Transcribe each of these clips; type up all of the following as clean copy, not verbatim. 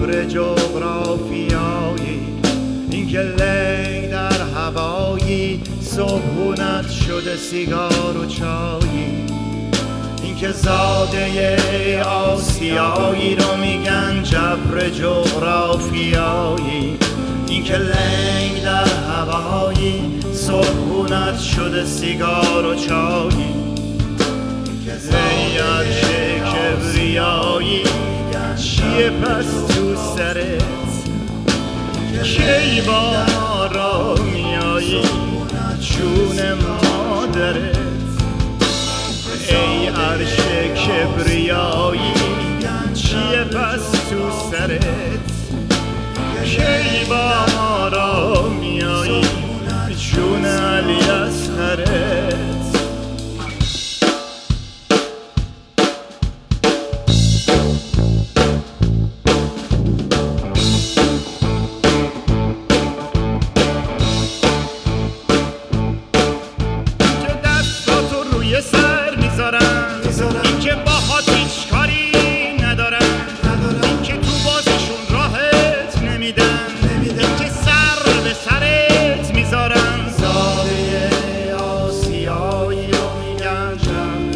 جبر جغرافیایی، این که لنگ در هوایی صبحونت شده سیگار و چایی، این که زاده آسیایی رو میگن جبر جغرافیایی، این که لنگ در هوایی صبحونت شده سیگار و چایی، ای عرش کبریایی چیه پس تو سرت کی با ما را میایی چون مادرت، ای عرش کبریایی چیه پس تو سرت کی با ما را میایی چون علی اصغرت. این که باهات هیچ کاری ندارن، این که تو بازشون راحت نمیدن، این که سر به سرت میذارن، زاده آسیایی رو میگن جبر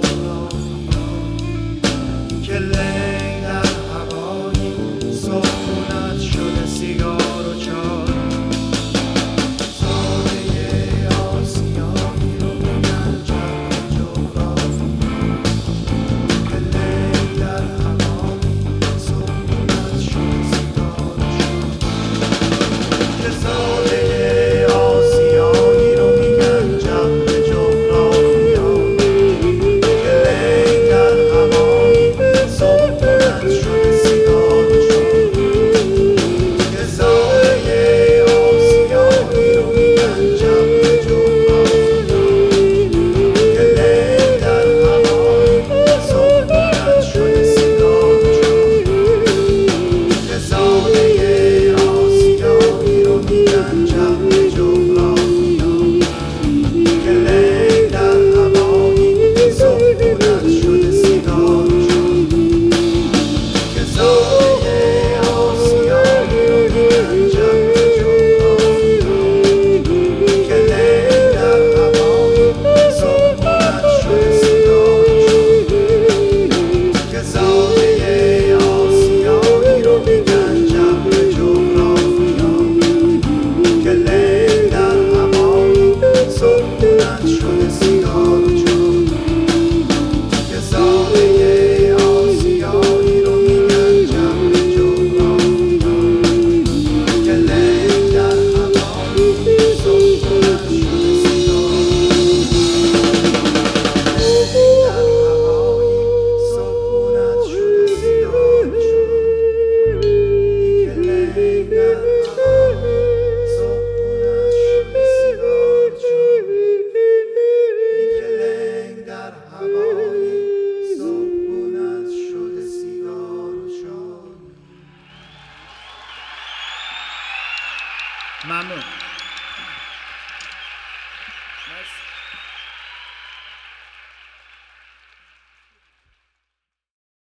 جغرافیایی، این که لنگ در هوایی صبحونت شده سیگار و چای، ممنون.